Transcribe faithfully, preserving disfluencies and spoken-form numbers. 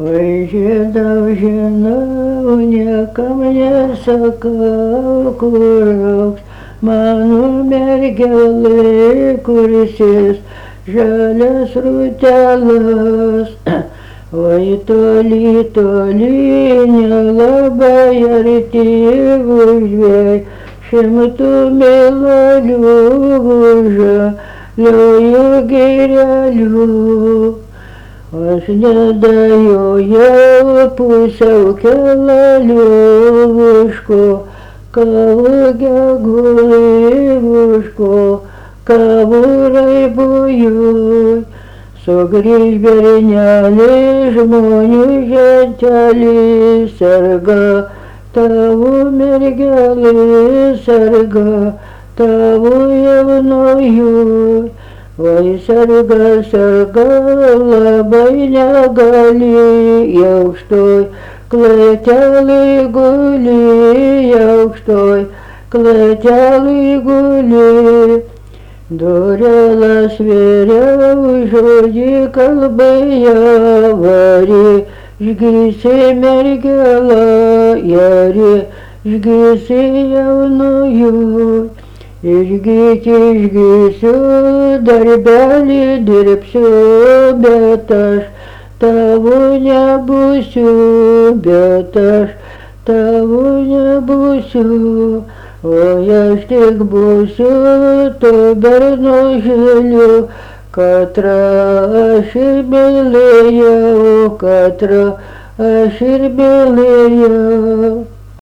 Ой, жена, жена, не ко мне sakal kuraks, manu mergelai, kuris žalias rutelas. Oi, toli, toli, nelabai arti užvėj, šimtų melalių žaliųjų girelių. Aš nedėjau jau pusiau kelaliuviško, kavų geguliviško, kavų raibuju. Sugrįž bernelį, žmonių žentelį serga, tavo mergelė serga, tavo jaunojų. Oi, serga, serga, labai negali, aukštoj klėtelėj guli, aukštoj klėtelėj guli. Durelas vėriau, žodį kalbėjo, vari, išgysi mergelą, jari, išgysi jaunųjų. Išgyti, išgysiu, darbelį dirbsiu, bet aš tavo nebūsiu, bet aš tavo nebūsiu. O aš tik būsiu to berno žiliu, katrą aš ir mylėjau, katrą aš ir mylėjau.